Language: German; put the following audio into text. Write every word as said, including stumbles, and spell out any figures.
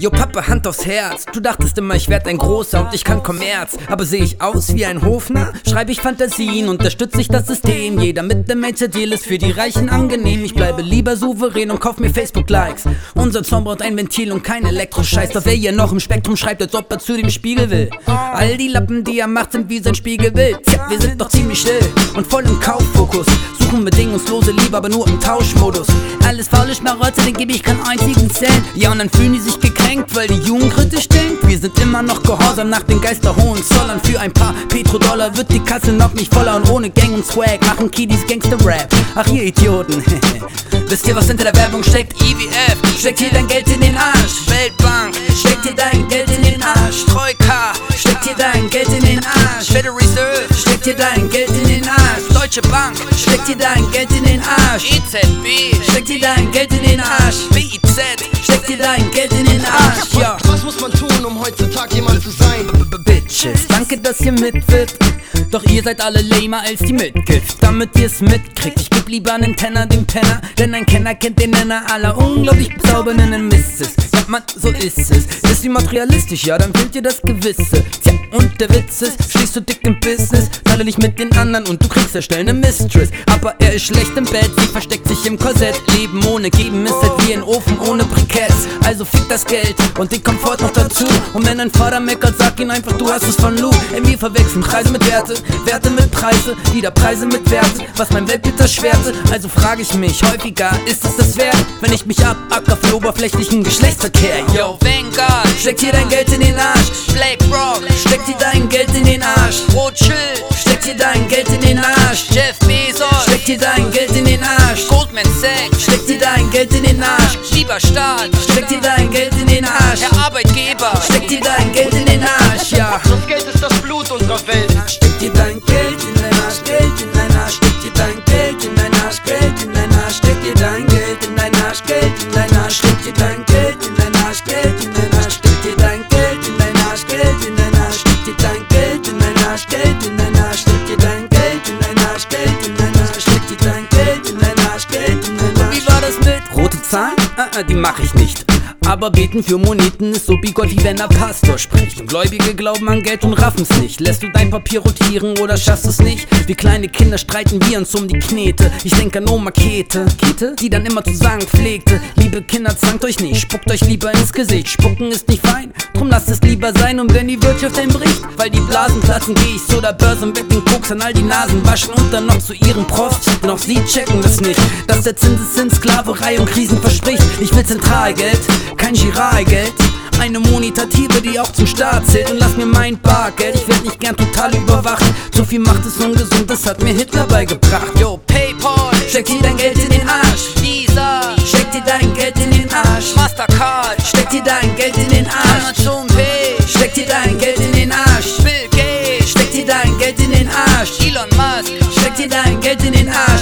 Jo Papa, Hand aufs Herz, du dachtest immer, ich werd ein Großer und ich kann Kommerz. Aber seh ich aus wie ein Hofner? Schreibe ich Fantasien, unterstütze ich das System. Jeder mit dem Major-Deal ist für die Reichen angenehm. Ich bleibe lieber souverän und kauf mir Facebook-Likes. Unser Zorn braucht ein Ventil und kein Elektroscheiß. Doch wer hier noch im Spektrum schreibt, als ob er zu dem Spiegel will. All die Lappen, die er macht, sind wie sein Spiegelbild. Ja, wir sind doch ziemlich still und voll im Kauffokus. Suchen bedingungslose Liebe, aber nur im Tauschmodus. Alles faule Schmarotze, den gebe ich keinen einzigen Cent. Ja, und dann fühlen die sich gekränkt, weil die Jugend kritisch denkt. Wir sind immer noch gehorsam nach den Geisterhohen Zollern. Für ein paar Petrodollar wird die Kasse noch nicht voller. Und ohne Gang und Swag machen Kiddies Gangster-Rap. Ach ihr Idioten, wisst ihr, was hinter der Werbung steckt? I W F, steckt dir dein Geld in den Arsch. Weltbank, steckt dir dein Geld in den Arsch. Troika, steckt dir dein Geld in den Arsch. Federal Reserve, steckt dir dein Geld in den Arsch. Deutsche Bank, steckt dir dein Geld in den Arsch. E Z B, steckt dir dein Geld in den Arsch. B I Z, steckt dir dein Geld in den Arsch. Ja. Was muss man tun, um heutzutage jemand zu sein? Bitches, danke, dass ihr mitwirkt. Doch ihr seid alle lamer als die Mitgift. Damit ihr's mitkriegt, ich geb lieber einen Tenner dem Penner. Denn ein Kenner kennt den Nenner aller unglaublich bezaubernden Misses. Ja, Mann, so ist es. Ist wie materialistisch, ja, dann fehlt dir das Gewisse. Tja, und der Witz ist, stehst du dick im Business, teile dich mit den anderen und du kriegst erstell ne Mistress. Aber er ist schlecht im Bett, sie versteckt sich im Korsett. Leben ohne Geben ist halt wie ein Ofen ohne Briketts. Also fick das Geld und den Komfort noch dazu. Und wenn dein Vater meckert, sag ihm einfach, du hast es von Lou. Ey, wir verwechseln Preise mit Werte, Werte mit Preise, wieder Preise mit Werte, was mein Weltbild erschwerte. Also frage ich mich häufiger, ist es das wert, wenn ich mich abacker für oberflächlichen Geschlechtsverkehr? Yo, Vanguard, steck dir dein Geld in den Arsch. BlackRock, steck dir dein Geld in den Arsch. Rothschild, steck dir dein Geld in den Arsch. Jeff Bezos, steck dir dein Geld in den Arsch. Goldman Sachs, steck dir dein Geld in den Arsch. Lieber Staat, steck dir dein Geld in den Arsch. Herr Arbeitgeber, steck dir dein Geld in den Arsch, ja. Das Geld ist das Blut unserer Welt. Steck dir dein Geld in dein Arsch, Geld in dein Arsch. Steck dir dein Geld in dein Arsch, Geld in dein Arsch. Steck dir dein Geld in dein Arsch, Geld in dein Arsch. Steck dir dein Geld in dein Arsch, Geld in dein Arsch. Steck dir dein Geld in dein Arsch, Geld in dein Arsch. Steck dir dein Geld in dein Arsch, Geld in dein Arsch. Steck dir dein Geld in dein Arsch, Geld in dein Arsch. Steck dir dein Geld in dein Arsch, Geld in dein Arsch. Wie war das mit rote Zahlen? Ah, ah, die mach ich nicht. Aber beten für Moneten ist so bigott, wie wenn der Pastor spricht. Und Gläubige glauben an Geld und raffen's nicht. Lässt du dein Papier rotieren oder schaffst es nicht? Wie kleine Kinder streiten wir uns um die Knete. Ich denk an Oma Käthe, Käthe, die dann immer zu sagen pflegte: Liebe Kinder, zankt euch nicht, spuckt euch lieber ins Gesicht. Spucken ist nicht fein, drum lasst es lieber sein. Und wenn die Wirtschaft einbricht, weil die Blasen platzen, geh ich zu der Börse und werd den Koks an all die Nasen waschen. Und dann noch zu ihren Profs, denn auch sie checken das nicht, dass der Zinseszins Sklaverei und Krisen verspricht. Ich will Zentralgeld, kein Giralgeld, eine Monetative, die auch zum Staat zählt. Und lass mir mein Bargeld, ich werd nicht gern total überwacht. Zu viel Macht ist ungesund, das hat mir Hitler beigebracht. Yo, Paypal, steck dir dein Geld in den Arsch. Visa, steck dir dein Geld in den Arsch. Mastercard, steck dir dein Geld in den Arsch. Amazon Pay, steck dir dein Geld in den Arsch. Bill Gates, steck dir dein Geld in den Arsch. Elon Musk, steck dir dein Geld in den Arsch.